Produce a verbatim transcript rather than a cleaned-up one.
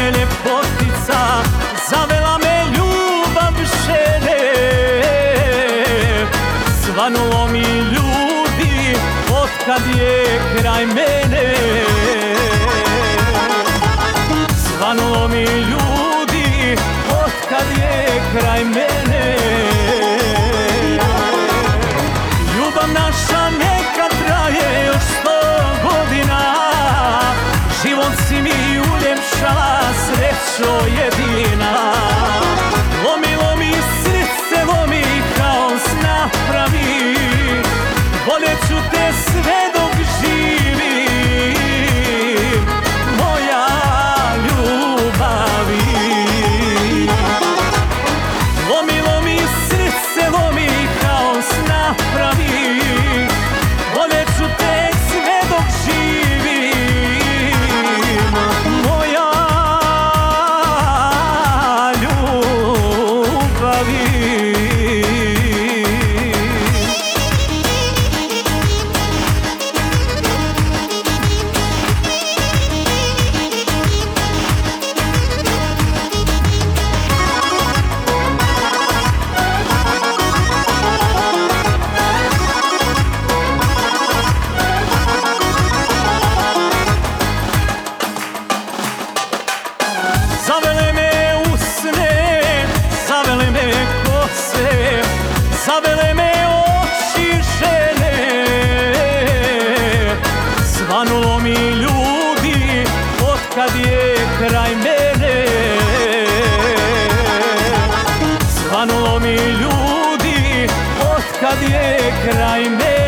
me ljepotica, zavela me ljubav žene. Svanulo mi ljudi, otkad je kraj mene. Svanulo mi ljudi, otkad je kraj mene. Ljubav naša neka traje još sto godina, život si mi uljepšala, srećo jedina. Lomilo mi srce, lomi kao napravi, voljet ću te sve dok živim, moja ljubavi. Lomilo mi srce, lomi kao napravi, voljet ću te sve dok živim, moja ljubavi. Zavele me usne, zavele me kose, zavele me oči žene. Svanulo mi ljudi, otkad je kraj mene. Svanulo mi ljudi, otkad je kraj mene.